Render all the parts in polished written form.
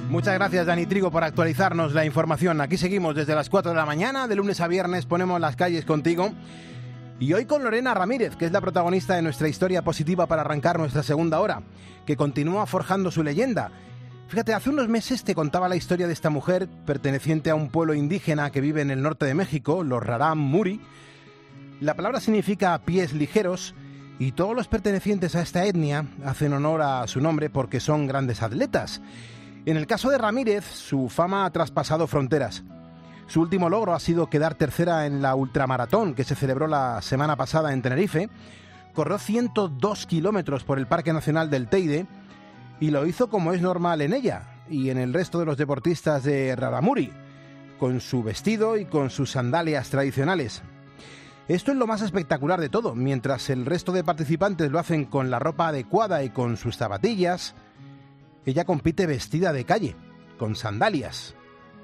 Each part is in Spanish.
Muchas gracias, Dani Trigo, por actualizarnos la información. Aquí seguimos desde las 4 de la mañana, de lunes a viernes, ponemos las calles contigo. Y hoy con Lorena Ramírez, que es la protagonista de nuestra historia positiva para arrancar nuestra segunda hora, que continúa forjando su leyenda. Fíjate, hace unos meses te contaba la historia de esta mujer perteneciente a un pueblo indígena que vive en el norte de México, los Rarámuri. La palabra significa pies ligeros y todos los pertenecientes a esta etnia hacen honor a su nombre porque son grandes atletas. En el caso de Ramírez, su fama ha traspasado fronteras. Su último logro ha sido quedar tercera en la ultramaratón que se celebró la semana pasada en Tenerife. Corrió 102 kilómetros por el Parque Nacional del Teide y lo hizo como es normal en ella y en el resto de los deportistas de Rarámuri, con su vestido y con sus sandalias tradicionales. Esto es lo más espectacular de todo. Mientras el resto de participantes lo hacen con la ropa adecuada y con sus zapatillas, ella compite vestida de calle, con sandalias.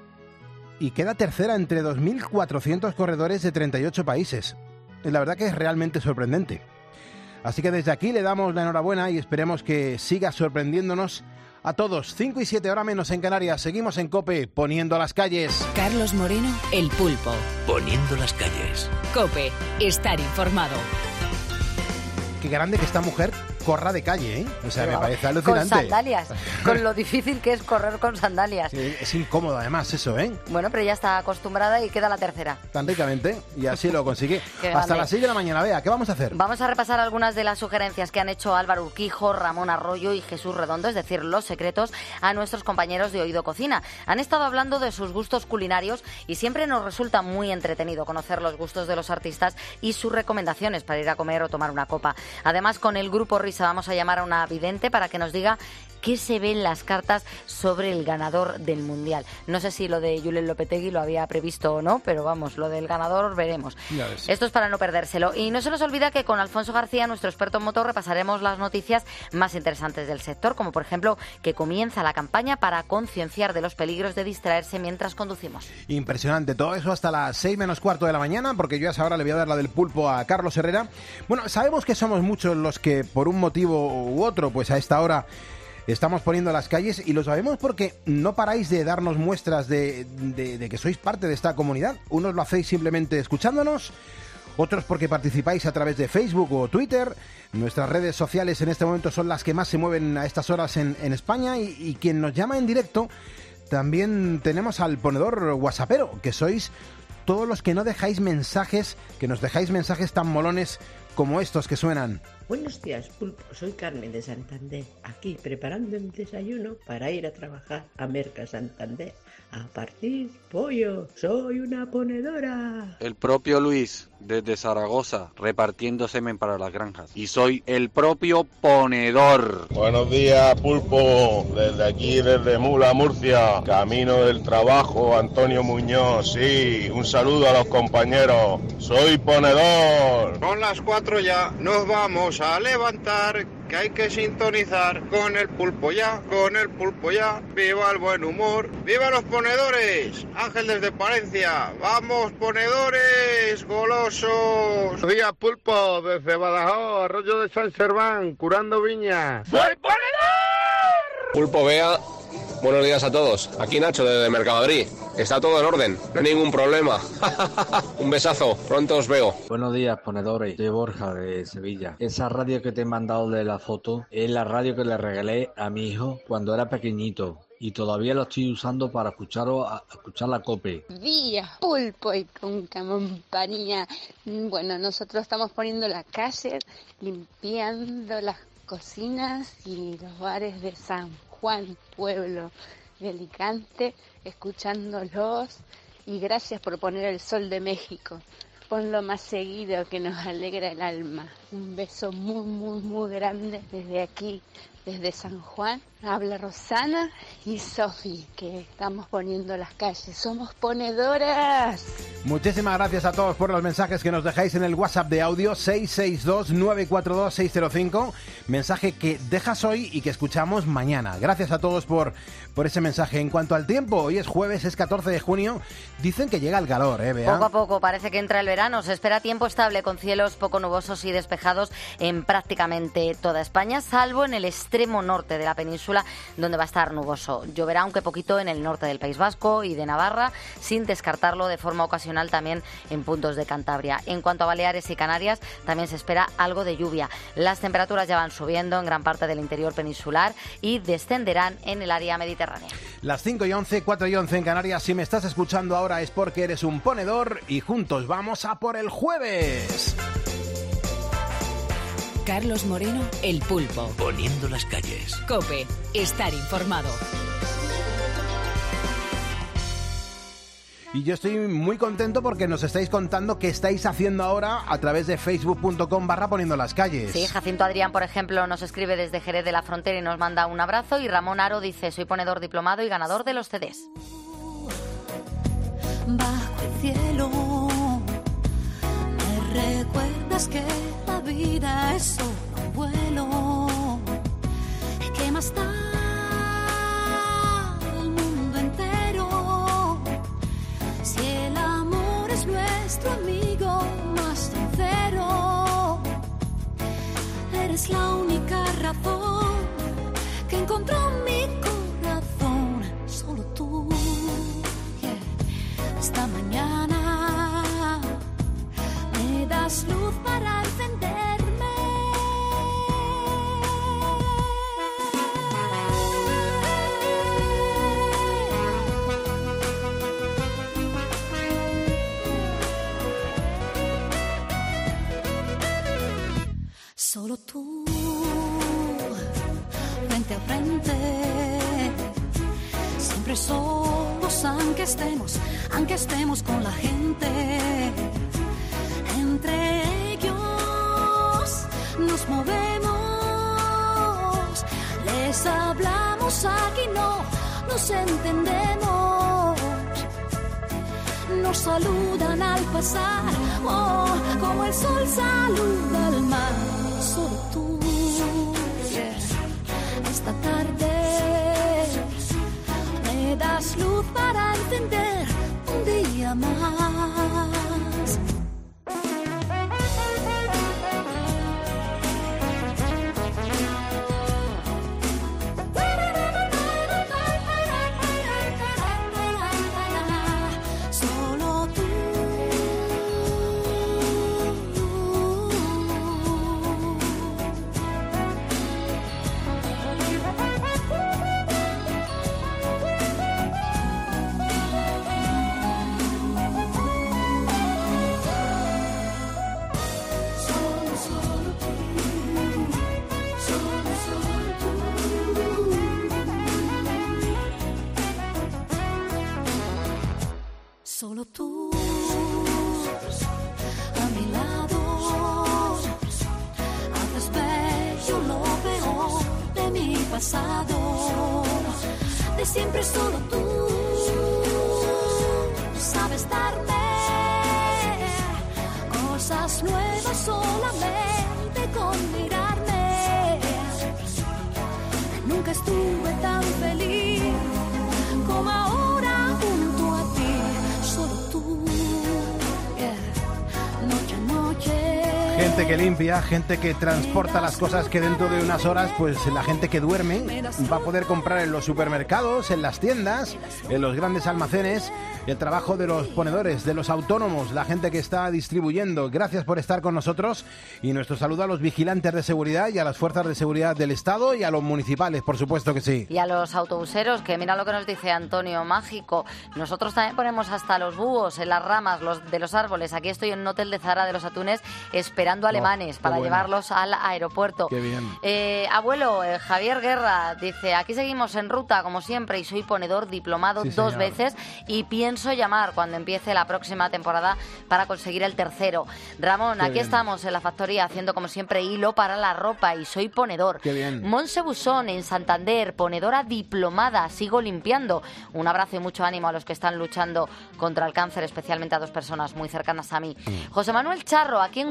Y queda tercera entre 2.400 corredores de 38 países. La verdad que es realmente sorprendente. Así que desde aquí le damos la enhorabuena y esperemos que siga sorprendiéndonos a todos. 5 y 7 horas menos en Canarias. Seguimos en COPE, poniendo las calles. Carlos Moreno, El Pulpo. Poniendo las calles. COPE, estar informado. Qué grande que esta mujer corra de calle, ¿eh? O sea, me parece alucinante. Con sandalias, con lo difícil que es correr con sandalias. Es incómodo además eso, ¿eh? Bueno, pero ya está acostumbrada y queda la tercera. Tan ricamente, y así lo consigue. Hasta las 6 de la mañana, Bea, ¿qué vamos a hacer? Vamos a repasar algunas de las sugerencias que han hecho Álvaro Urquijo, Ramón Arroyo y Jesús Redondo, es decir, los secretos, a nuestros compañeros de Oído Cocina. Han estado hablando de sus gustos culinarios y siempre nos resulta muy entretenido conocer los gustos de los artistas y sus recomendaciones para ir a comer o tomar una copa. Además, con el Grupo Risa vamos a llamar a una vidente para que nos diga qué se ve en las cartas sobre el ganador del Mundial. No sé si lo de Julen Lopetegui lo había previsto o no, pero vamos, lo del ganador veremos. Esto es para no perdérselo. Y no se nos olvida que con Alfonso García, nuestro experto en motor, repasaremos las noticias más interesantes del sector, como por ejemplo que comienza la campaña para concienciar de los peligros de distraerse mientras conducimos. Impresionante, todo eso hasta las 6 menos cuarto de la mañana, porque yo a esa hora le voy a dar la del pulpo a Carlos Herrera. Bueno, sabemos que somos muchos los que por un motivo u otro, pues a esta hora estamos poniendo las calles, y lo sabemos porque no paráis de darnos muestras de que sois parte de esta comunidad. Unos lo hacéis simplemente escuchándonos, otros porque participáis a través de Facebook o Twitter. Nuestras redes sociales en este momento son las que más se mueven a estas horas en España, y quien nos llama en directo, también tenemos al ponedor whatsappero, que sois todos los que no dejáis mensajes, que nos dejáis mensajes tan molones como estos que suenan. Buenos días, Pulpo. Soy Carmen de Santander, aquí preparando el desayuno para ir a trabajar a Merca Santander. A partir pollo, soy una ponedora. El propio Luis, desde Zaragoza, repartiendo semen para las granjas. Y soy el propio ponedor. Buenos días, Pulpo. Desde aquí, desde Mula, Murcia. Camino del trabajo, Antonio Muñoz. Sí, un saludo a los compañeros. Soy ponedor. Son las 4 ya, nos vamos a levantar, que hay que sintonizar con el pulpo ya, con el pulpo ya. ¡Viva el buen humor! ¡Viva los ponedores! Ángel desde Palencia. ¡Vamos, ponedores golosos! Buenos días, Pulpo, desde Badajoz, Arroyo de San Serván, curando viñas. ¡Soy ponedor! Pulpo, Bea. Buenos días a todos. Aquí Nacho desde Mercamadrid. Está todo en orden, no hay ningún problema. Un besazo, pronto os veo. Buenos días, ponedores. Soy Borja de Sevilla. Esa radio que te he mandado de la foto es la radio que le regalé a mi hijo cuando era pequeñito. Y todavía lo estoy usando para escuchar la COPE. Vía Pulpo y con compañía. Bueno, nosotros estamos poniendo la calle, limpiando las cocinas y los bares de San Juan, pueblo de Alicante, escuchándolos, y gracias por poner el sol de México. Ponlo más seguido, que nos alegra el alma. Un beso muy, muy, muy grande desde aquí, desde San Juan. Habla Rosana y Sofi, que estamos poniendo las calles. ¡Somos ponedoras! Muchísimas gracias a todos por los mensajes que nos dejáis en el WhatsApp de audio 662-942-605. Mensaje que dejas hoy y que escuchamos mañana. Gracias a todos por ese mensaje. En cuanto al tiempo, hoy es jueves, es 14 de junio. Dicen que llega el calor, Bea. Poco a poco, parece que entra el verano. Se espera tiempo estable con cielos poco nubosos y despejados en prácticamente toda España, salvo en el este extremo norte de la península, donde va a estar nuboso. Lloverá aunque poquito en el norte del País Vasco y de Navarra, sin descartarlo de forma ocasional también en puntos de Cantabria. En cuanto a Baleares y Canarias, también se espera algo de lluvia. Las temperaturas ya van subiendo en gran parte del interior peninsular y descenderán en el área mediterránea. Las 5:11, 4:11 en Canarias. Si me estás escuchando ahora es porque eres un ponedor y juntos vamos a por el jueves. Carlos Moreno, El Pulpo. Poniendo las calles. COPE. Estar informado. Y yo estoy muy contento porque nos estáis contando qué estáis haciendo ahora a través de facebook.com/poniendo las calles. Sí, Jacinto Adrián, por ejemplo, nos escribe desde Jerez de la Frontera y nos manda un abrazo. Y Ramón Aro dice, soy ponedor diplomado y ganador de los CDs. Bajo el cielo, me recuerdas que la vida es solo un vuelo. ¿Qué más da el mundo entero? Si el amor es nuestro amigo más sincero, eres la única razón que encontró mi corazón. Solo tú, yeah. Esta mañana me das luz para encenderme. Solo tú, frente a frente, siempre solos, aunque estemos con la gente. Entre ellos nos movemos, les hablamos, aquí no nos entendemos. Nos saludan al pasar, oh, como el sol saluda al mar. Solo tú, yeah. Esta tarde me das luz para entender un día más. Solo tú, a mi lado, haces bello lo peor de mi pasado. De siempre solo tú sabes darme cosas nuevas solamente con mirarme. Nunca estuve tan feliz como ahora junto a ti. Solo tú, yeah. Noche a noche. Gente que limpia, gente que transporta las cosas que dentro de unas horas, pues la gente que duerme va a poder comprar en los supermercados, en las tiendas, en los grandes almacenes. El trabajo de los ponedores, de los autónomos, la gente que está distribuyendo. Gracias por estar con nosotros y nuestro saludo a los vigilantes de seguridad y a las fuerzas de seguridad del Estado y a los municipales, por supuesto que sí. Y a los autobuseros, que mira lo que nos dice Antonio Mágico. Nosotros también ponemos hasta los búhos en las ramas de los árboles. Aquí estoy en un hotel de Zara de los Atunes esperando alemanes para llevarlos al aeropuerto. Qué bien. Abuelo, Javier Guerra dice, aquí seguimos en ruta como siempre y soy ponedor diplomado 2 veces y pienso llamar cuando empiece la próxima temporada para conseguir el tercero. Ramón, aquí estamos en la factoría haciendo como siempre hilo para la ropa y soy ponedor. Qué bien. Monse Busón en Santander, ponedora diplomada, sigo limpiando. Un abrazo y mucho ánimo a los que están luchando contra el cáncer, especialmente a 2 personas muy cercanas a mí. José Manuel Charro, aquí en Huelva,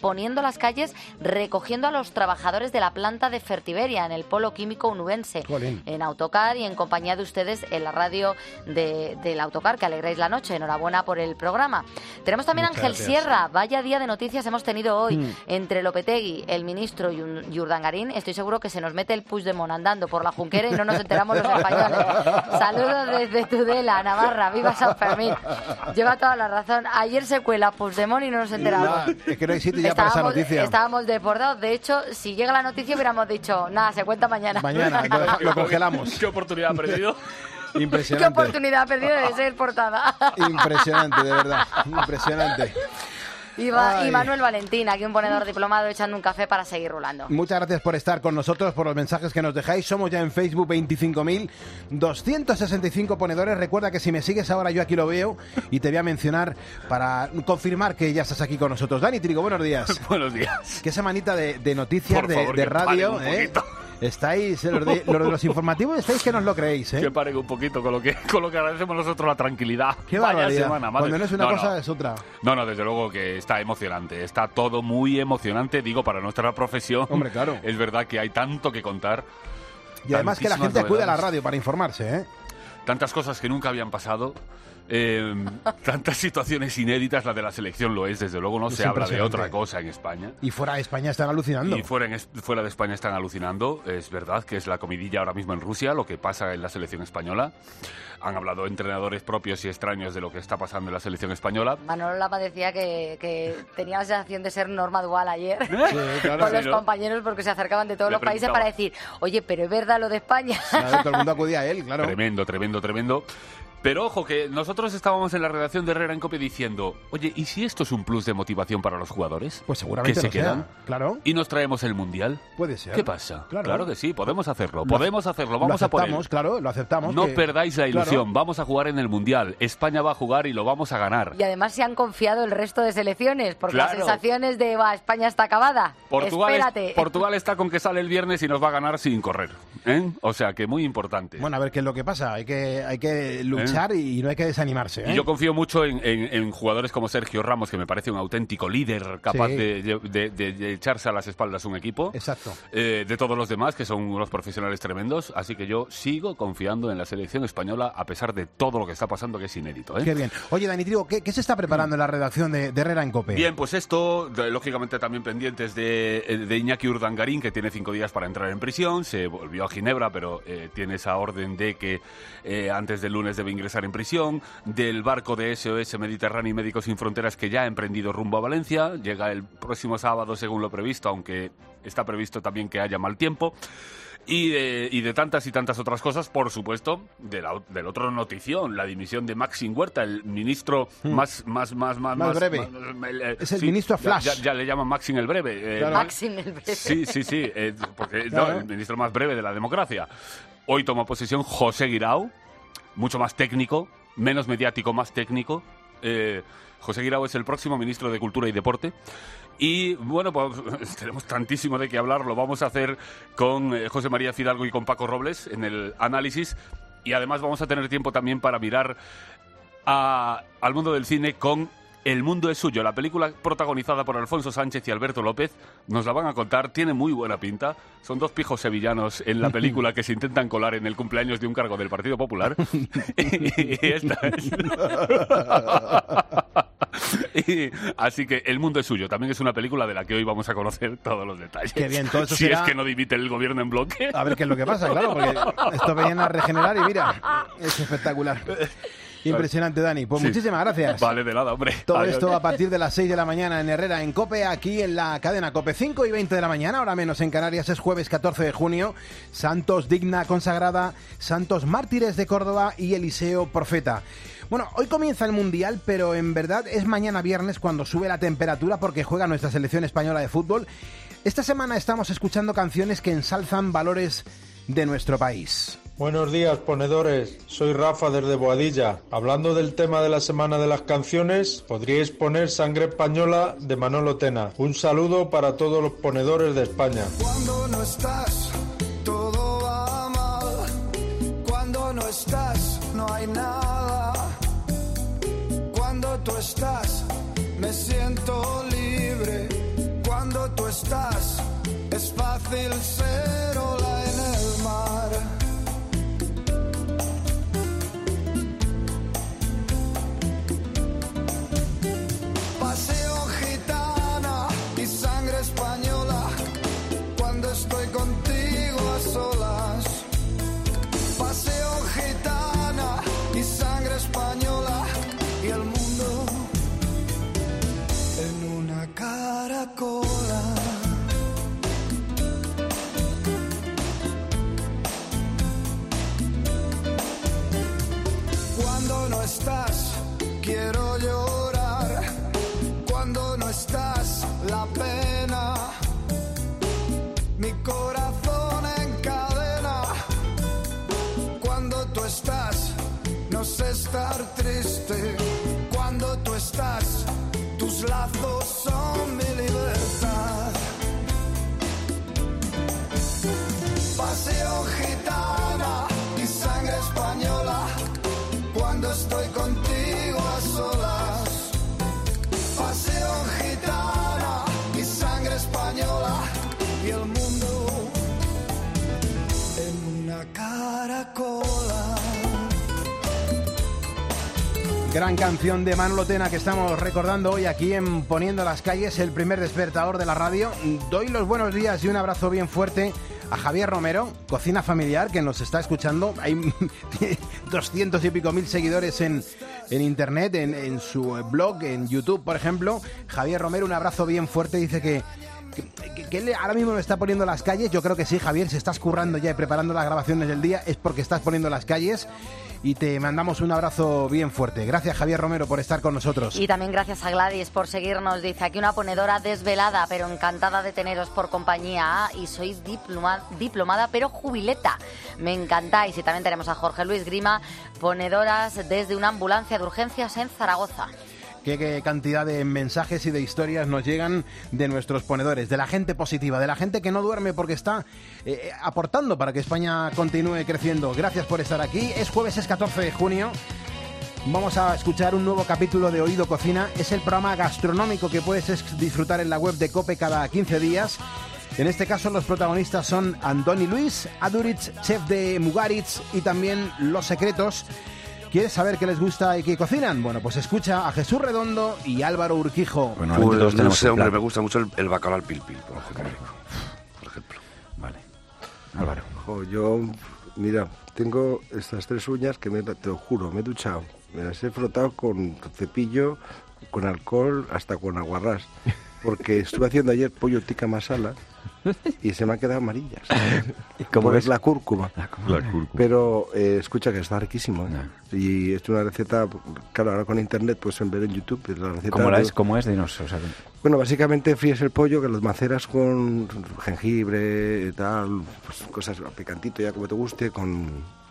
poniendo las calles, recogiendo a los trabajadores de la planta de Fertiberia en el polo químico onubense, en autocar y en compañía de ustedes en la radio del autocar, que alegráis la noche. Enhorabuena por el programa. Tenemos también a Ángel Sierra. Vaya día de noticias hemos tenido hoy. Entre Lopetegui, el ministro y Urdangarín, estoy seguro que se nos mete el Puigdemont andando por la Junquera y no nos enteramos los españoles. Saludos desde Tudela, Navarra. Viva San Fermín. Lleva toda la razón. Ayer se cuela Puigdemont y no nos enteramos. Es que no hay sitio ya para esa noticia. Estábamos desbordados. De hecho, si llega la noticia hubiéramos dicho, nada, se cuenta mañana. Mañana, lo congelamos. ¿Qué oportunidad ha perdido? Impresionante. ¿Qué oportunidad perdida de ser portada? Impresionante, de verdad. Impresionante. Y Manuel Valentín, aquí un ponedor diplomado echando un café para seguir rulando. Muchas gracias por estar con nosotros, por los mensajes que nos dejáis. Somos ya en Facebook 25.265 ponedores. Recuerda que si me sigues ahora yo aquí lo veo y te voy a mencionar para confirmar que ya estás aquí con nosotros. Dani Trigo, buenos días. Buenos días. Qué semanita de noticias, por favor, de radio, Estáis, los de los informativos, estáis que no os lo creéis, Que paren un poquito con lo que agradecemos nosotros la tranquilidad. Qué barbaridad. Semana, madre. Cuando no es una cosa, es otra. No, desde luego que está emocionante. Está todo muy emocionante, digo, para nuestra profesión. Hombre, claro. Es verdad que hay tanto que contar. Y además que la gente acude a la radio para informarse, Tantas cosas que nunca habían pasado. Tantas situaciones inéditas, la de la selección lo es, desde luego no se habla de otra cosa en España. Y fuera de España están alucinando. Y fuera de España están alucinando. Es verdad que es la comidilla ahora mismo en Rusia, lo que pasa en la selección española. Han hablado entrenadores propios y extraños de lo que está pasando en la selección española. Manolo Lama decía que tenía la sensación de ser Norma Dual ayer claro, con los compañeros, porque se acercaban de todos los países para decir, oye, pero es verdad lo de España. Claro, todo el mundo acudía a él, claro. Tremendo. Pero ojo, que nosotros estábamos en la redacción de Herrera en COPE diciendo, oye, ¿y si esto es un plus de motivación para los jugadores? Pues seguramente que se quedan, claro. Y nos traemos el Mundial. Puede ser. ¿Qué pasa? Claro que sí, podemos hacerlo, vamos a por él. Claro, lo aceptamos. No perdáis la ilusión, vamos a jugar en el Mundial. España va a jugar y lo vamos a ganar. Y además se han confiado el resto de selecciones, porque las sensaciones de, España está acabada. Portugal está con que sale el viernes y nos va a ganar sin correr. O sea, que muy importante. Bueno, a ver qué es lo que pasa. Hay que luchar y no hay que desanimarse. Y yo confío mucho en jugadores como Sergio Ramos, que me parece un auténtico líder capaz de echarse a las espaldas un equipo. Exacto. De todos los demás, que son unos profesionales tremendos. Así que yo sigo confiando en la selección española a pesar de todo lo que está pasando, que es inédito. Qué bien. Oye, Dani Trigo, ¿qué se está preparando en la redacción de Herrera en COPE? Bien, pues esto, lógicamente también pendientes de Iñaki Urdangarín, que tiene 5 días para entrar en prisión. Se volvió a Ginebra, pero tiene esa orden de que antes del lunes debe ingresar en prisión. Del barco de SOS Mediterráneo y Médicos Sin Fronteras, que ya ha emprendido rumbo a Valencia. Llega el próximo sábado, según lo previsto, aunque está previsto también que haya mal tiempo. Y de tantas y tantas otras cosas, por supuesto, del otro notición, la dimisión de Maxim Huerta, el ministro más breve. Es el ministro Flash. Ya le llaman Maxim el breve. Claro. Maxim el breve. Sí, porque el ministro más breve de la democracia. Hoy toma posesión José Guirao, mucho más técnico, menos mediático, más técnico. José Guirao es el próximo ministro de Cultura y Deporte. Y bueno, pues tenemos tantísimo de qué hablar. Lo vamos a hacer con José María Fidalgo y con Paco Robles en el análisis. Y además vamos a tener tiempo también para mirar al mundo del cine con El mundo es suyo, la película protagonizada por Alfonso Sánchez y Alberto López. Nos la van a contar, tiene muy buena pinta. Son 2 pijos sevillanos en la película que se intentan colar en el cumpleaños de un cargo del Partido Popular. Y esta es... Así que El mundo es suyo. También es una película de la que hoy vamos a conocer todos los detalles. Qué bien, todo eso si será... es que no dimite el gobierno en bloque. A ver qué es lo que pasa, claro, porque esto venían a regenerar y mira, es espectacular. Impresionante, Dani. Pues muchísimas gracias. Vale, de nada, hombre. Todo esto a partir de las 6 de la mañana en Herrera en COPE, aquí en la cadena COPE. 5:20 de la mañana, ahora menos en Canarias, es jueves 14 de junio. Santos Digna Consagrada, Santos Mártires de Córdoba y Eliseo Profeta. Bueno, hoy comienza el Mundial, pero en verdad es mañana viernes cuando sube la temperatura porque juega nuestra selección española de fútbol. Esta semana estamos escuchando canciones que ensalzan valores de nuestro país. Buenos días, ponedores. Soy Rafa desde Boadilla. Hablando del tema de la semana de las canciones, podríais poner Sangre Española de Manolo Tena. Un saludo para todos los ponedores de España. Cuando no estás, todo va mal. Cuando no estás, no hay nada. Cuando tú estás, me siento libre. tú estás, es fácil ser ola en el mar. Paseo gitana y sangre española, cuando estoy contigo a solas. Paseo gitana y sangre española y el mundo en una caracola. Cuando no estás, quiero llorar. Cuando no estás, la pena. Mi corazón encadena. Cuando tú estás, no sé estar triste. Cuando tú estás, tus lazos son mi libertad. Paseo gitana y sangre española, cuando estoy contigo a solas. Paseo gitana y sangre española y el mundo en una caracola. Gran canción de Manolo Tena que estamos recordando hoy aquí en Poniendo las Calles, el primer despertador de la radio. Doy los buenos días y un abrazo bien fuerte a Javier Romero, Cocina Familiar, que nos está escuchando. Hay 200 y pico mil seguidores en internet, en su blog, en YouTube, por ejemplo. Javier Romero, un abrazo bien fuerte. Dice que él ahora mismo me está poniendo las calles. Yo creo que sí, Javier, si estás currando ya y preparando las grabaciones del día es porque estás poniendo las calles. Y te mandamos un abrazo bien fuerte. Gracias, Javier Romero, por estar con nosotros. Y también gracias a Gladys por seguirnos. Dice aquí una ponedora desvelada, pero encantada de teneros por compañía. Y soy diplomada, pero jubileta. Me encantáis. Y también tenemos a Jorge Luis Grima, ponedoras desde una ambulancia de urgencias en Zaragoza. Qué cantidad de mensajes y de historias nos llegan de nuestros ponedores, de la gente positiva, de la gente que no duerme porque está aportando para que España continúe creciendo. Gracias por estar aquí. Es jueves, es 14 de junio. Vamos a escuchar un nuevo capítulo de Oído Cocina. Es el programa gastronómico que puedes disfrutar en la web de COPE cada 15 días. En este caso los protagonistas son Andoni Luis, Aduriz, chef de Mugaritz, y también Los Secretos. ¿Quieres saber qué les gusta y qué cocinan? Bueno, pues escucha a Jesús Redondo y Álvaro Urquijo. Bueno, pues, no sé, hombre, me gusta mucho el bacalao al pil-pil, por ejemplo. Vale. Álvaro. Yo, mira, tengo estas 3 uñas que te lo juro, me he duchado. Me las he frotado con cepillo, con alcohol, hasta con aguarrás. Porque estuve haciendo ayer pollo tikka masala y se me han quedado amarillas. ¿Cómo es? La cúrcuma. La cúrcuma. Pero escucha que está riquísimo. Y es una receta, claro, ahora con internet puedes ver en YouTube. La receta ¿Cómo es? Dinos. Bueno, básicamente fríes el pollo, que los maceras con jengibre, tal, pues cosas picantito ya como te guste, con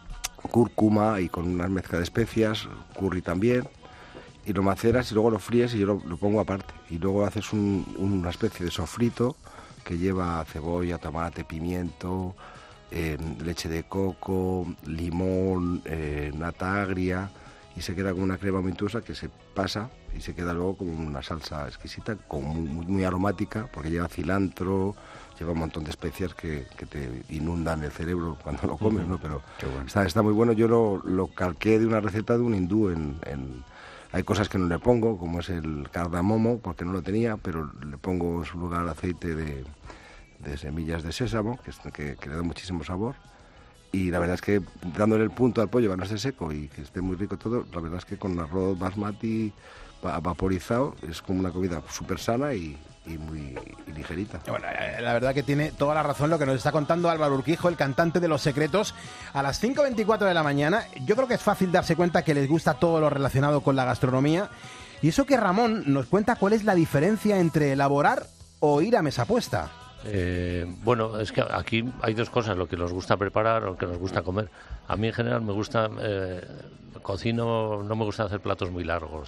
cúrcuma y con una mezcla de especias, curry también. Y lo maceras y luego lo fríes y yo lo pongo aparte. Y luego haces una especie de sofrito que lleva cebolla, tomate, pimiento, leche de coco, limón, nata agria, y se queda como una crema untuosa que se pasa y se queda luego como una salsa exquisita, muy aromática, porque lleva cilantro, lleva un montón de especias que te inundan el cerebro cuando lo comes, ¿no? Pero bueno. Está muy bueno. Yo lo calqué de una receta de un hindú Hay cosas que no le pongo, como es el cardamomo, porque no lo tenía, pero le pongo en su lugar aceite de semillas de sésamo, que le da muchísimo sabor. Y la verdad es que dándole el punto al pollo, que no esté seco y que esté muy rico todo, la verdad es que con arroz basmati vaporizado es como una comida súper sana y muy ligerita. Bueno, la verdad que tiene toda la razón lo que nos está contando Álvaro Urquijo, el cantante de Los Secretos. A las 5:24 de la mañana, yo creo que es fácil darse cuenta que les gusta todo lo relacionado con la gastronomía. Y eso que Ramón nos cuenta cuál es la diferencia entre elaborar o ir a mesa puesta. Bueno, es que aquí hay dos cosas, lo que nos gusta preparar o lo que nos gusta comer. A mí en general me gusta, cocino, no me gusta hacer platos muy largos,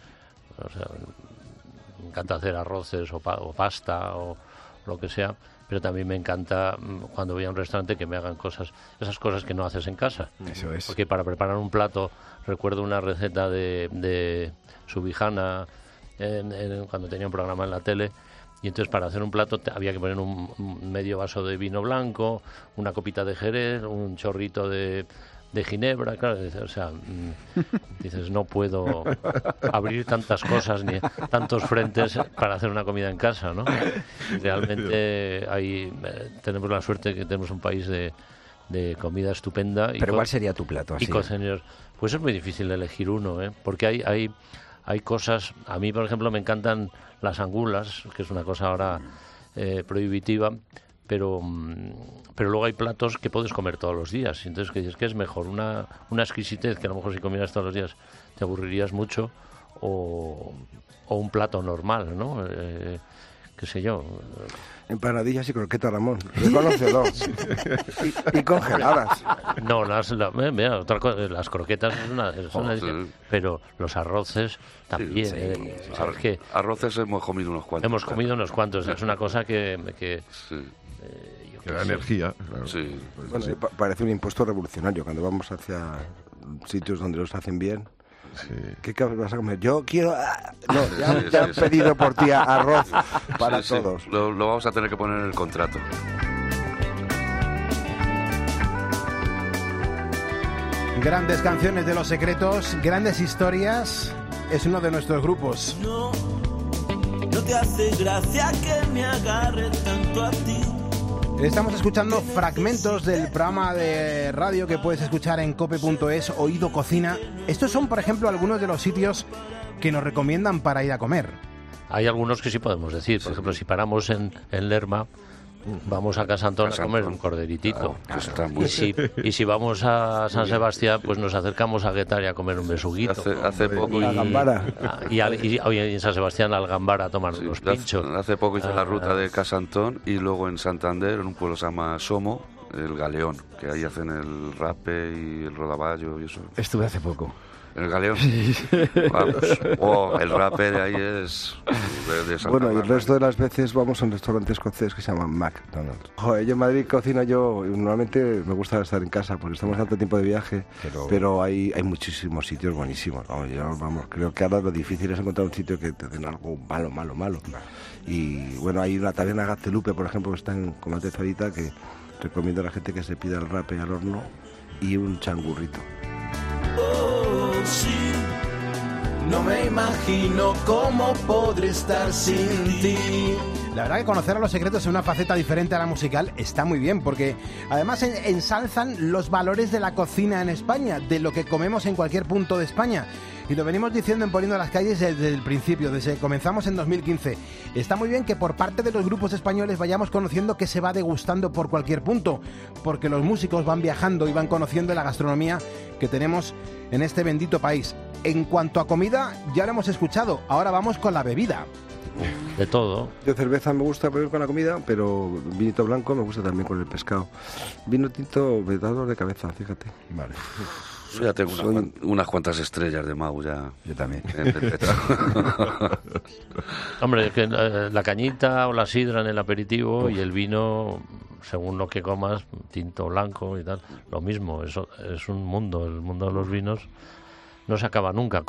me encanta hacer arroces o pasta o lo que sea, pero también me encanta cuando voy a un restaurante que me hagan esas cosas que no haces en casa. Eso es. Porque para preparar un plato, recuerdo una receta de Subijana cuando tenía un programa en la tele, Y entonces para hacer un plato había que poner un medio vaso de vino blanco, una copita de jerez, un chorrito de ginebra, claro, o sea, dices, no puedo abrir tantas cosas ni tantos frentes para hacer una comida en casa, ¿no? Realmente tenemos la suerte que tenemos un país de comida estupenda. ¿Pero cuál sería tu plato? Y cocineros. Pues es muy difícil elegir uno, porque hay cosas. A mí, por ejemplo, me encantan las angulas, que es una cosa ahora prohibitiva, pero luego hay platos que puedes comer todos los días. Entonces, ¿qué dices? ¿Qué es mejor? Una exquisitez que a lo mejor si comieras todos los días te aburrirías mucho, o un plato normal, ¿no? Qué sé yo. Empanadillas y croquetas, Ramón. Reconócelo. y congeladas. No, mira, otra cosa, las croquetas es una pero los arroces también. Sí. ¿Sabes qué? Arroces hemos comido unos cuantos. Hemos comido unos cuantos. Es una cosa que que da energía. Claro. Sí. Bueno, parece un impuesto revolucionario cuando vamos hacia sitios donde los hacen bien. Sí. ¿Qué vas a comer? Yo quiero... No, ya han pedido por ti arroz para todos. Lo vamos a tener que poner en el contrato. Grandes canciones de Los Secretos, grandes historias. Es uno de nuestros grupos. No te hace gracia que me agarre tanto a ti. Estamos escuchando fragmentos del programa de radio que puedes escuchar en cope.es, Oído Cocina. Estos son, por ejemplo, algunos de los sitios que nos recomiendan para ir a comer. Hay algunos que sí podemos decir. Por ejemplo, si paramos en Lerma, vamos a Casa Antón a comer un corderitito. Claro. Y si vamos a San Sebastián, pues nos acercamos a Guetaria a comer un besuguito. Hace poco. Y a Gambara. Y en San Sebastián al Gambara a tomar unos pinchos. Hace poco hice la ruta de Casa Antón y luego en Santander, en un pueblo que se llama Somo, el Galeón, que ahí hacen el rape y el rodaballo y eso. Estuve hace poco. ¿En el Galeón? Vamos. El rape de ahí es de Santa Bueno, y el Bárbara. resto de las veces vamos a un restaurante escocés que se llama McDonald's. Joder, yo en Madrid cocino normalmente me gusta estar en casa porque estamos tanto tiempo de viaje, pero hay muchísimos sitios buenísimos. Creo que ahora lo difícil es encontrar un sitio que te den algo malo. Y bueno, hay una taberna Gaztelupe, por ejemplo, que está en Comate Zarita, que recomiendo a la gente que se pida el rape al horno y un changurrito. Oh, sí, no me imagino cómo podré estar sin ti. La verdad que conocer a Los Secretos en una faceta diferente a la musical está muy bien, porque además ensalzan los valores de la cocina en España, de lo que comemos en cualquier punto de España. Y lo venimos diciendo en Poniendo las Calles desde el principio, desde que comenzamos en 2015. Está muy bien que por parte de los grupos españoles vayamos conociendo qué se va degustando por cualquier punto, porque los músicos van viajando y van conociendo la gastronomía que tenemos en este bendito país. En cuanto a comida, ya lo hemos escuchado, ahora vamos con la bebida. De todo. Yo cerveza me gusta beber con la comida, pero vinito blanco me gusta también con el pescado. Vino tinto me da dolor de cabeza, fíjate. Vale. Yo ya tengo unas cuantas estrellas de Mau ya. Yo también. Hombre, que la cañita o la sidra en el aperitivo y el vino, según lo que comas, tinto, blanco y tal, lo mismo. Eso es un mundo. El mundo de los vinos no se acaba nunca.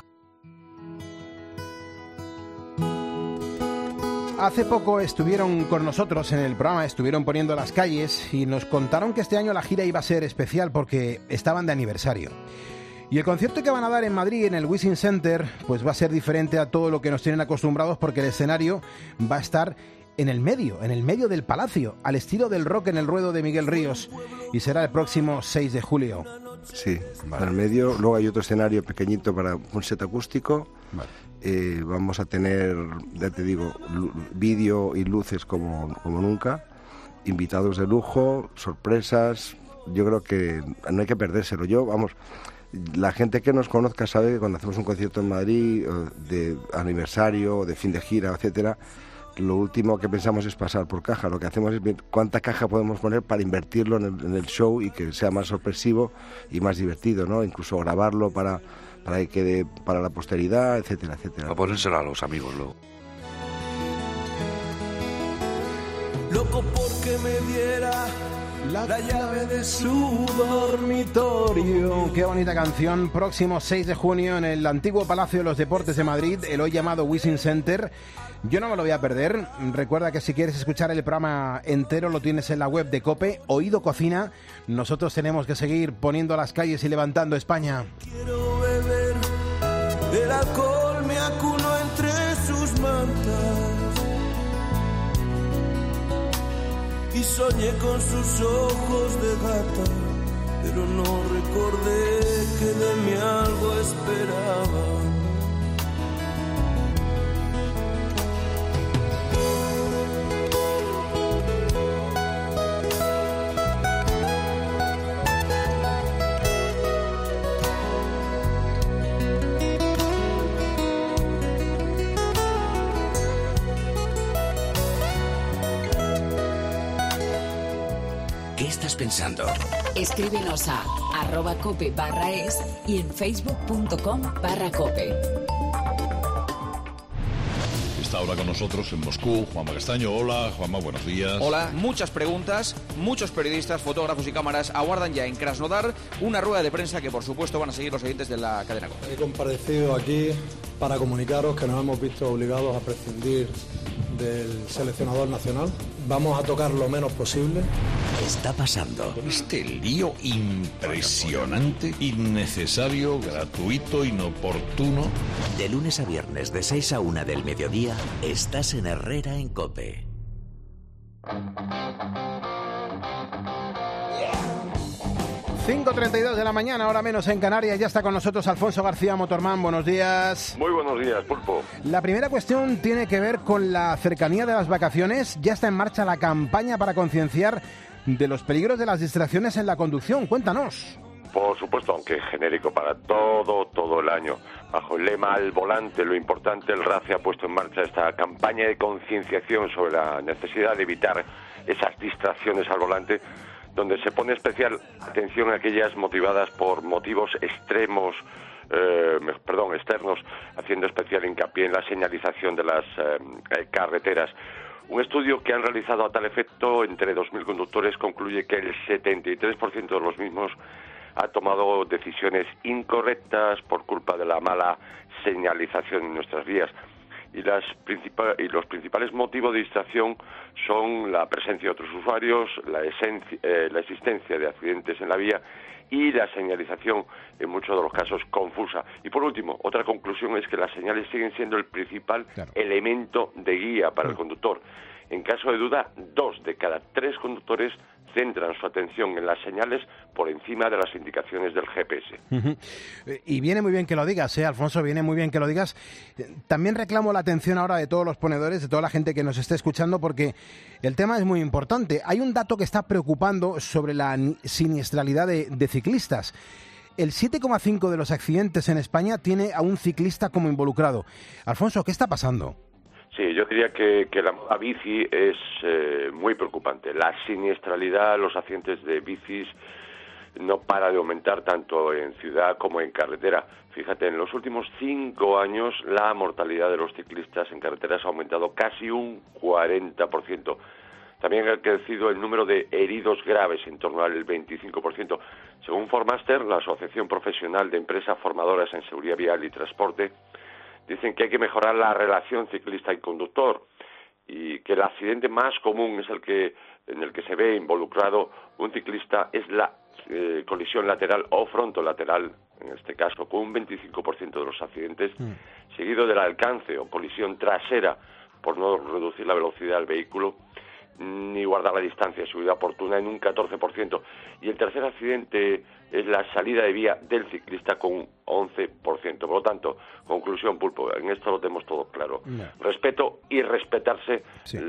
Hace poco estuvieron con nosotros en el programa, estuvieron Poniendo las Calles y nos contaron que este año la gira iba a ser especial porque estaban de aniversario. Y el concierto que van a dar en Madrid, en el Wishing Center, pues va a ser diferente a todo lo que nos tienen acostumbrados porque el escenario va a estar en el medio del palacio, al estilo del rock en el ruedo de Miguel Ríos, y será el próximo 6 de julio. Sí, vale. En el medio, luego hay otro escenario pequeñito para un set acústico. Vale. Vamos a tener, ya te digo, vídeo y luces como nunca, invitados de lujo, sorpresas. Yo creo que no hay que perdérselo. La gente que nos conozca sabe que cuando hacemos un concierto en Madrid de aniversario, de fin de gira, etcétera, lo último que pensamos es pasar por caja. Lo que hacemos es ver cuánta caja podemos poner para invertirlo en el show y que sea más sorpresivo y más divertido, ¿no? Incluso grabarlo para que quede para la posteridad, etcétera, etcétera. A ponérselo a los amigos luego. Loco porque me viera la llave de su dormitorio. Qué bonita canción. Próximo 6 de junio en el antiguo Palacio de los Deportes de Madrid, el hoy llamado Wishing Center. Yo no me lo voy a perder. Recuerda que si quieres escuchar el programa entero lo tienes en la web de COPE, Oído Cocina. Nosotros tenemos que seguir poniendo las calles y levantando España. Quiero beber del alcohol, me acuno entre sus mantas y soñé con sus ojos de gata, pero no recordé que de mí algo esperaba. ¿Qué estás pensando? Escríbenos a @cope/es y en facebook.com/cope. Está ahora con nosotros en Moscú Juanma Castaño. Hola, Juanma, buenos días. Hola, muchas preguntas, muchos periodistas, fotógrafos y cámaras aguardan ya en Krasnodar una rueda de prensa que por supuesto van a seguir los oyentes de la cadena COPE. He comparecido aquí para comunicaros que nos hemos visto obligados a prescindir del seleccionador nacional. Vamos a tocar lo menos posible. ¿Qué está pasando? Este lío impresionante, innecesario, gratuito, inoportuno. De lunes a viernes de 6 a 1 del mediodía, estás en Herrera en COPE. 5:32 de la mañana, ahora menos en Canarias. Ya está con nosotros Alfonso García Motorman. Buenos días. Muy buenos días, Pulpo. La primera cuestión tiene que ver con la cercanía de las vacaciones. Ya está en marcha la campaña para concienciar de los peligros de las distracciones en la conducción. Cuéntanos. Por supuesto, aunque genérico para todo el año. Bajo el lema Al volante, lo importante, el RACE ha puesto en marcha esta campaña de concienciación sobre la necesidad de evitar esas distracciones al volante, donde se pone especial atención a aquellas motivadas por motivos externos, haciendo especial hincapié en la señalización de las carreteras. Un estudio que han realizado a tal efecto entre 2.000 conductores concluye que el 73% de los mismos ha tomado decisiones incorrectas por culpa de la mala señalización en nuestras vías. Y los principales motivos de distracción son la presencia de otros usuarios, la existencia de accidentes en la vía y la señalización, en muchos de los casos, confusa. Y por último, otra conclusión es que las señales siguen siendo el principal elemento de guía para el conductor. En caso de duda, 2 de cada 3 conductores centran su atención en las señales por encima de las indicaciones del GPS. Y viene muy bien que lo digas, Alfonso, viene muy bien que lo digas. También reclamo la atención ahora de todos los ponedores, de toda la gente que nos esté escuchando, porque el tema es muy importante. Hay un dato que está preocupando sobre la siniestralidad de ciclistas. El 7,5% de los accidentes en España tiene a un ciclista como involucrado. Alfonso, ¿qué está pasando? Sí, yo diría que la bici es muy preocupante. La siniestralidad, los accidentes de bicis no para de aumentar tanto en ciudad como en carretera. Fíjate, en los últimos 5 años la mortalidad de los ciclistas en carreteras ha aumentado casi un 40%. También ha crecido el número de heridos graves en torno al 25%. Según Formaster, la Asociación Profesional de Empresas Formadoras en Seguridad Vial y Transporte, dicen que hay que mejorar la relación ciclista y conductor y que el accidente más común es en el que se ve involucrado un ciclista es la colisión lateral o frontolateral, en este caso, con un 25% de los accidentes, seguido del alcance o colisión trasera por no reducir la velocidad del vehículo ni guardar la distancia de seguridad oportuna en un 14%. Y el tercer accidente es la salida de vía del ciclista con un 11%. Por lo tanto, conclusión, Pulpo, en esto lo tenemos todo claro. No. Respeto y respetarse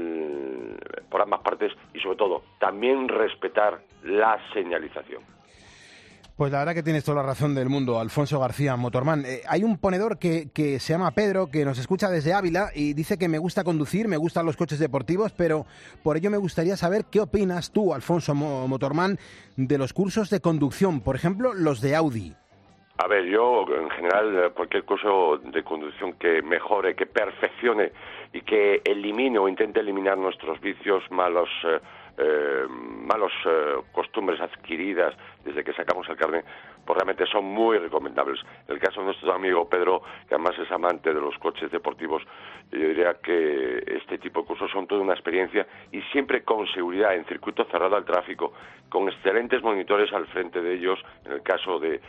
por ambas partes y, sobre todo, también respetar la señalización. Pues la verdad que tienes toda la razón del mundo, Alfonso García Motorman. Hay un ponedor que se llama Pedro, que nos escucha desde Ávila y dice que me gusta conducir, me gustan los coches deportivos, pero por ello me gustaría saber qué opinas tú, Alfonso Motorman, de los cursos de conducción, por ejemplo, los de Audi. A ver, yo en general cualquier curso de conducción que mejore, que perfeccione y que elimine o intente eliminar nuestros vicios, malos malas costumbres adquiridas desde que sacamos el carnet, pues realmente son muy recomendables. En el caso de nuestro amigo Pedro, que además es amante de los coches deportivos, yo diría que este tipo de cursos son toda una experiencia y siempre con seguridad, en circuito cerrado al tráfico, con excelentes monitores al frente de ellos. En el caso de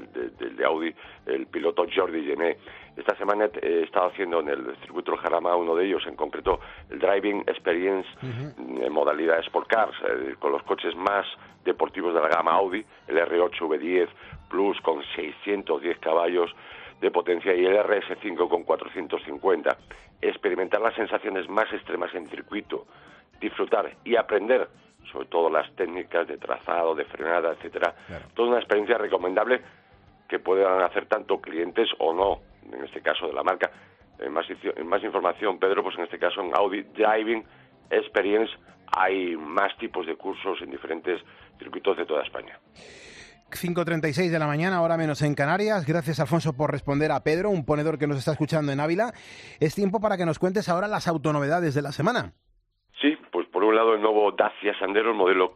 Audi, el piloto Jordi Gené. Esta semana he estado haciendo en el circuito del Jarama uno de ellos, en concreto el Driving Experience en modalidad Sport Cars, con los coches más deportivos de la gama Audi, el R8 V10 Plus con 610 caballos de potencia y el RS5 con 450. Experimentar las sensaciones más extremas en circuito, disfrutar y aprender sobre todo las técnicas de trazado, de frenada, etcétera. Claro. Toda una experiencia recomendable que puedan hacer tanto clientes o no, en este caso de la marca. Más información, Pedro, pues en este caso en Audi Driving Experience hay más tipos de cursos en diferentes circuitos de toda España. 5:36 de la mañana, hora menos en Canarias. Gracias, Alfonso, por responder a Pedro, un ponedor que nos está escuchando en Ávila. Es tiempo para que nos cuentes ahora las autonovedades de la semana. Sí, pues por un lado el nuevo Dacia Sandero, el modelo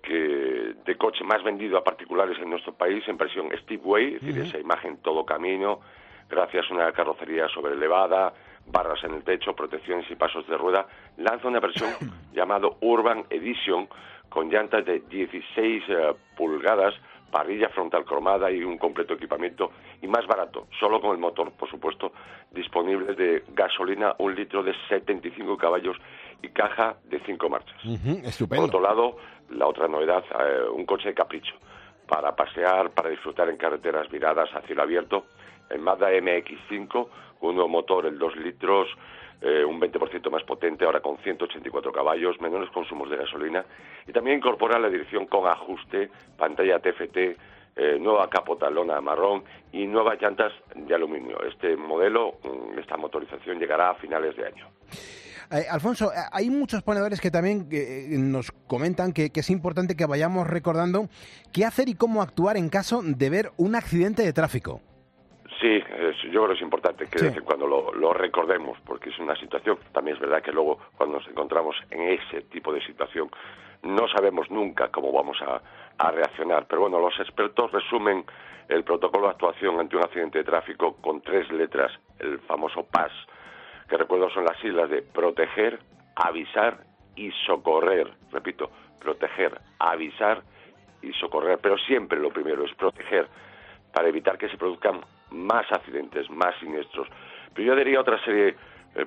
de coche más vendido a particulares en nuestro país, en versión Stepway, es decir, esa imagen todo camino, gracias a una carrocería sobrelevada, barras en el techo, protecciones y pasos de rueda, lanza una versión llamado Urban Edition, con llantas de 16 pulgadas, parrilla frontal cromada y un completo equipamiento, y más barato, solo con el motor, por supuesto, disponible de gasolina, 1 litro de 75 caballos y caja de 5 marchas. Estupendo. Por otro lado, la otra novedad, un coche de capricho, para pasear, para disfrutar en carreteras viradas a cielo abierto, el Mazda MX-5, un nuevo motor, el 2 litros, un 20% más potente, ahora con 184 caballos, menores consumos de gasolina, y también incorpora la dirección con ajuste, pantalla TFT, nueva capota lona marrón y nuevas llantas de aluminio. Este modelo, esta motorización llegará a finales de año. Alfonso, hay muchos ponedores que también nos comentan que es importante que vayamos recordando qué hacer y cómo actuar en caso de ver un accidente de tráfico. Sí, yo creo que es importante que de vez en cuando lo recordemos, porque es una situación, también es verdad que luego cuando nos encontramos en ese tipo de situación no sabemos nunca cómo vamos a reaccionar. Pero bueno, los expertos resumen el protocolo de actuación ante un accidente de tráfico con 3 letras, el famoso PAS, que recuerdo son las siglas de proteger, avisar y socorrer. Repito, proteger, avisar y socorrer, pero siempre lo primero es proteger, para evitar que se produzcan más accidentes, más siniestros. Pero yo diría otra serie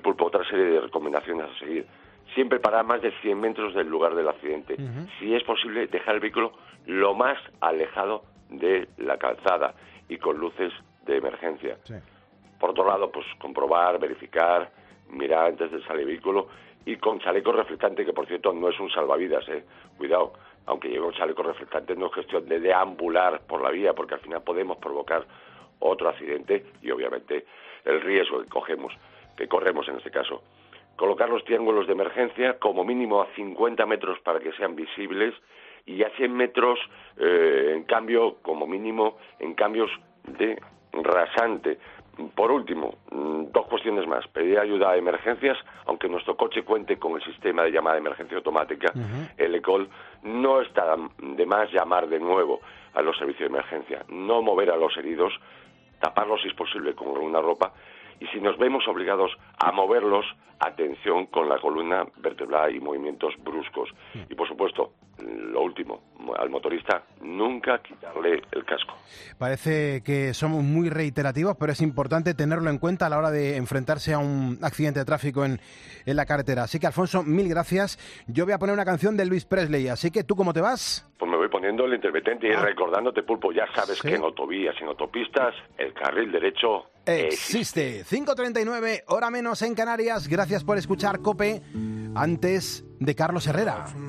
de recomendaciones a seguir. Siempre parar más de 100 metros del lugar del accidente. Si es posible, dejar el vehículo lo más alejado de la calzada y con luces de emergencia. Sí. Por otro lado, pues comprobar, verificar, mirar antes de salir del vehículo y con chaleco reflectante, que por cierto no es un salvavidas, cuidado. Aunque lleve un chaleco reflectante, no es cuestión de deambular por la vía, porque al final podemos provocar otro accidente y obviamente el riesgo que corremos en este caso. Colocar los triángulos de emergencia como mínimo a 50 metros para que sean visibles y a 100 metros, en cambio, como mínimo, en cambios de rasante. Por último, 2 cuestiones más. Pedir ayuda a emergencias, aunque nuestro coche cuente con el sistema de llamada de emergencia automática, el ECOL, no está de más llamar de nuevo a los servicios de emergencia, no mover a los heridos, taparlos si es posible con una ropa, y si nos vemos obligados a moverlos, atención con la columna vertebral y movimientos bruscos. Y por supuesto, lo último, al motorista nunca quitarle el casco. Parece que somos muy reiterativos, pero es importante tenerlo en cuenta a la hora de enfrentarse a un accidente de tráfico en la carretera. Así que, Alfonso, mil gracias. Yo voy a poner una canción de Elvis Presley, así que ¿tú cómo te vas? Pues me voy poniendo el intermitente y recordándote, Pulpo, ya sabes que en autovías, en autopistas, el carril derecho existe. 5:39, hora menos en Canarias. Gracias por escuchar COPE antes de Carlos Herrera. Love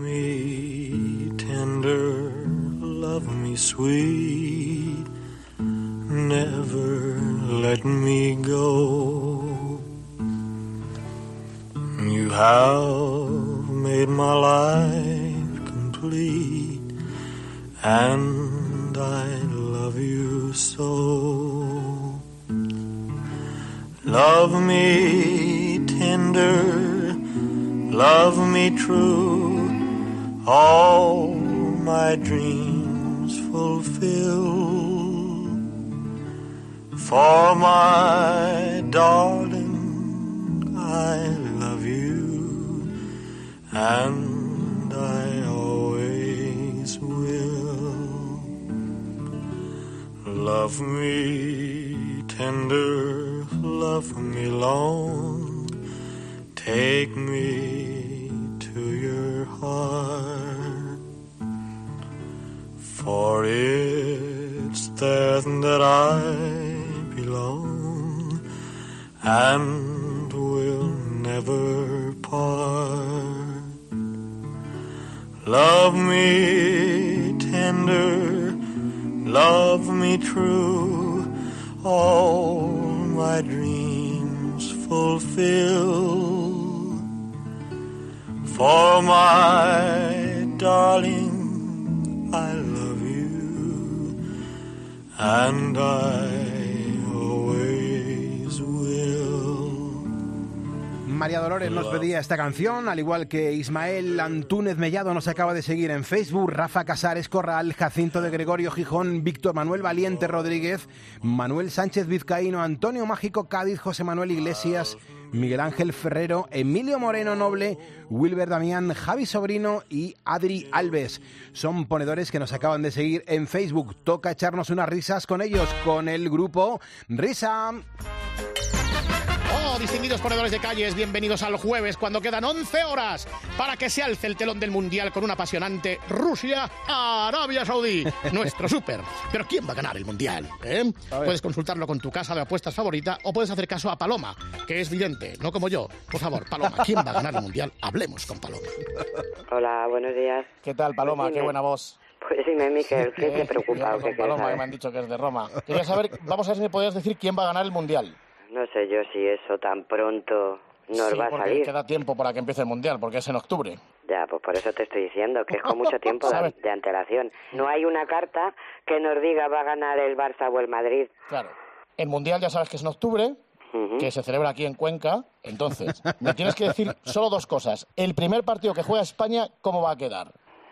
me tender, love me sweet, never let me go. You have made my life complete, and I love you so. Love me tender, love me true, all my dreams fulfill. For my darling, I love you, and I always will. Love me tender, love me long, take me to your heart, for it's there that I belong and will never part. Love me tender, love me true, all my dreams fulfill. For my darling, I love you, and I María Dolores nos pedía esta canción, al igual que Ismael Antúnez Mellado nos acaba de seguir en Facebook, Rafa Casares Corral, Jacinto de Gregorio Gijón, Víctor Manuel Valiente Rodríguez, Manuel Sánchez Vizcaíno, Antonio Mágico Cádiz, José Manuel Iglesias, Miguel Ángel Ferrero, Emilio Moreno Noble, Wilber Damián, Javi Sobrino y Adri Alves. Son ponedores que nos acaban de seguir en Facebook. Toca echarnos unas risas con ellos, con el grupo Risa. Oh, distinguidos ponedores de calles, bienvenidos al jueves, cuando quedan 11 horas para que se alce el telón del Mundial con un apasionante Rusia-Arabia Saudí, nuestro súper. Pero ¿quién va a ganar el Mundial? Puedes consultarlo con tu casa de apuestas favorita o puedes hacer caso a Paloma, que es vidente, no como yo. Por favor, Paloma, ¿quién va a ganar el Mundial? Hablemos con Paloma. Hola, buenos días. ¿Qué tal, Paloma? Pues qué buena voz. Pues dime, Miquel, ¿qué te preocupa? Con Paloma, que me han dicho que es de Roma. Quería saber, vamos a ver si me podías decir quién va a ganar el Mundial. No sé yo si eso tan pronto nos va a salir. Queda tiempo para que empiece el Mundial, porque es en octubre. Ya, pues por eso te estoy diciendo, que es con mucho tiempo de antelación. No hay una carta que nos diga va a ganar el Barça o el Madrid. Claro. El Mundial ya sabes que es en octubre, que se celebra aquí en Cuenca. Entonces, me tienes que decir solo dos cosas. El primer partido que juega España, ¿cómo va a quedar?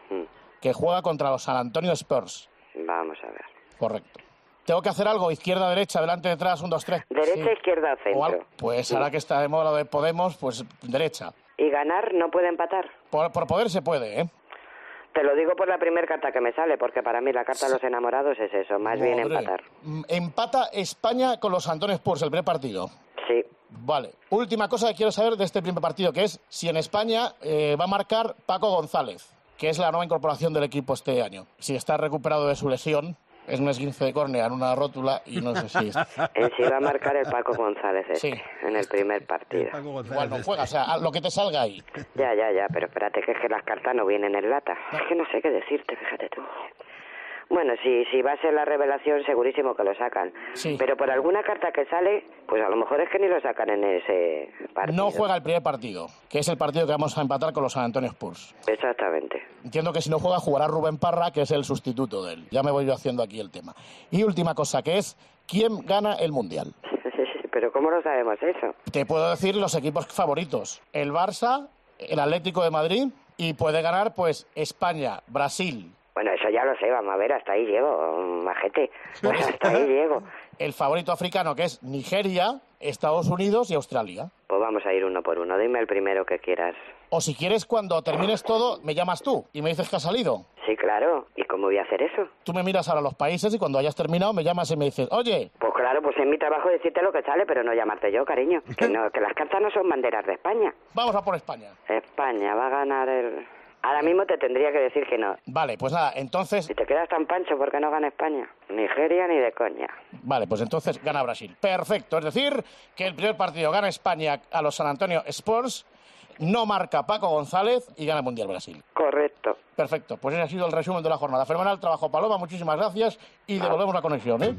Que juega contra los San Antonio Spurs. Vamos a ver. Correcto. ¿Tengo que hacer algo? ¿Izquierda, derecha, delante, detrás, 1, 2, 3? Derecha, izquierda o centro. Pues ahora que está de moda lo de Podemos, pues derecha. ¿Y ganar no puede empatar? Por poder se puede, ¿eh? Te lo digo por la primera carta que me sale, porque para mí la carta de los enamorados es eso, más bien empatar. Empata España con los San Antonio Spurs, el primer partido. Sí. Vale. Última cosa que quiero saber de este primer partido, que es si en España va a marcar Paco González, que es la nueva incorporación del equipo este año. Si está recuperado de su lesión, es un esguince de córnea en una rótula y no sé si... En sí va a marcar el Paco González en el primer partido. Igual no juega, o sea, lo que te salga ahí. Ya, pero espérate, que es que las cartas no vienen en lata. Es que no sé qué decirte, fíjate tú. Bueno, si va a ser la revelación, segurísimo que lo sacan. Sí. Pero por alguna carta que sale, pues a lo mejor es que ni lo sacan en ese partido. No juega el primer partido, que es el partido que vamos a empatar con los San Antonio Spurs. Exactamente. Entiendo que si no juega, jugará Rubén Parra, que es el sustituto de él. Ya me voy yo haciendo aquí el tema. Y última cosa, que es, ¿quién gana el Mundial? ¿Pero cómo lo sabemos eso? Te puedo decir los equipos favoritos. El Barça, el Atlético de Madrid, y puede ganar, pues, España, Brasil. Bueno, eso ya lo sé, vamos a ver, hasta ahí llego, majete. Hasta ahí llego. El favorito africano, que es Nigeria, Estados Unidos y Australia. Pues vamos a ir uno por uno, dime el primero que quieras. O si quieres, cuando termines todo, me llamas tú y me dices que has salido. Sí, claro. ¿Y cómo voy a hacer eso? Tú me miras ahora los países y cuando hayas terminado me llamas y me dices, oye... Pues claro, pues es mi trabajo decirte lo que sale, pero no llamarte yo, cariño. Que las cartas no son banderas de España. Vamos a por España. España va a ganar el... Ahora mismo te tendría que decir que no. Vale, pues nada, entonces... Si te quedas tan pancho, ¿por qué no gana España? Nigeria ni de coña. Vale, pues entonces gana Brasil. Perfecto, es decir, que el primer partido gana España a los San Antonio Spurs, no marca Paco González y gana el Mundial Brasil. Correcto. Perfecto, pues ese ha sido el resumen de la jornada. Fenomenal trabajo, Paloma, muchísimas gracias y devolvemos la conexión, ¿eh?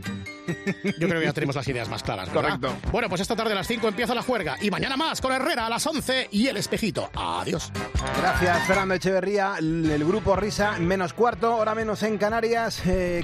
Yo creo que ya tenemos las ideas más claras, ¿verdad? Correcto. Bueno, pues esta tarde a las 5 empieza la juerga y mañana más con Herrera a las 11 y El Espejito. Adiós. Gracias, Fernando Echeverría. El grupo Risa, -4, hora menos en Canarias.